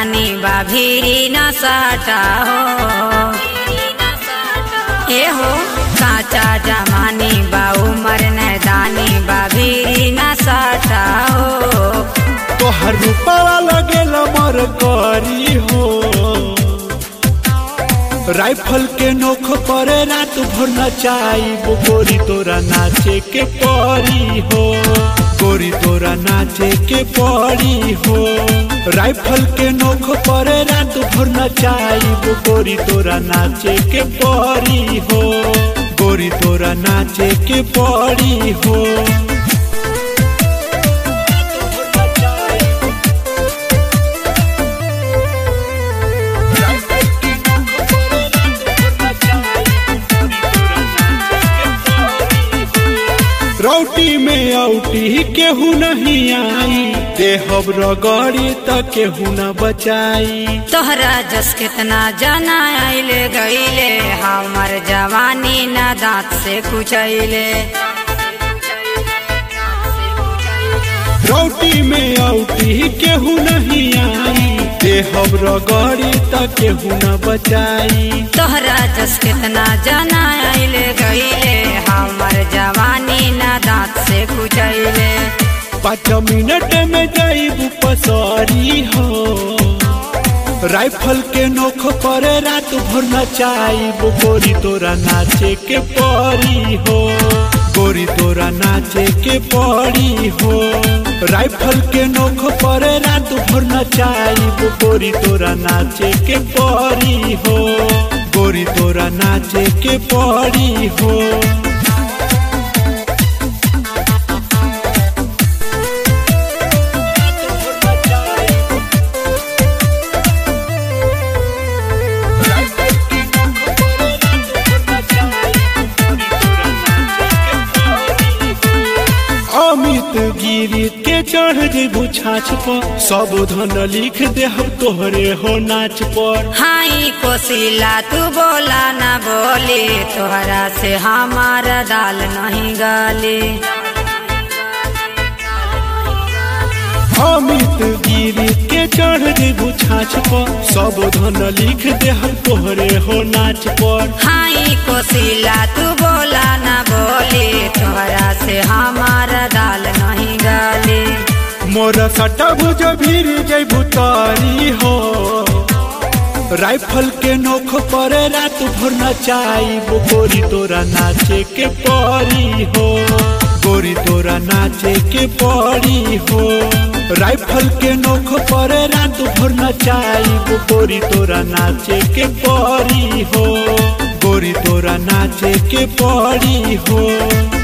जवानी बाभीरी न साटा हो ए हो काचा जवानी बा उमर नैदानी बाभीरी न साटा हो तोहर रूपवा लगेला मर करी हो राइफल के नोख पर रात भर नचाइब गोरी तोरा नाचे के परी हो गोरी तोरा नाचे के परी हो राइफल के नोख पर रात भर नचाइब गोरी तोरा नाचे के परी हो गोरी तोरा नाचे के परी हो रोटी में औटी केहू नहीं आई देहब रगड़ी त केहू न बचाई तोहरा जस कितना जना आइले गईले हमर जवानी न दांत से कुचैले रोटी में औटी केहू नहीं आई देहब रगड़ी त केहू न बचाई तोहरा जस कितना जना आइले गईले हमर जवानी न दांत से कुचैले 5 मिनट में जाइब पसरी हो राइफल के नोख पर रात भर नचाइब गोरी तोरा नाचे के परी हो गोरी तोरा नाचे के परी हो राइफल के नोख पर रात भर नचाइब गोरी तोरा नाचे के परी हो गोरी तोरा नाचे के परी हो अमित गिरी के चढ़ जेबू छाछ पर सब धन लिख दे हम तोहरे हो नाच पर हाई कोशिला तू बोला न बोली तोहरा से हमारा दाल नहीं गाली अमित गिरी के चढ़ जेबू छाछ पर सब धन लिख दे हम तोहरे हो नाच पर हाई कोशिला तू बोला न बोली तोहरा से हमारा दाल नहीं गाली मोरा सटा भुज भीर जैबू तारी हो राइफल के नोख पर रात भर नचाइब गोरी तोरा नाचे के परी हो गोरी तोरा नाचे के परी हो राइफल के नोख पर रात भर नचाइब गोरी तोरा नाचे के परी हो गोरी तोरा नाचे के परी हो।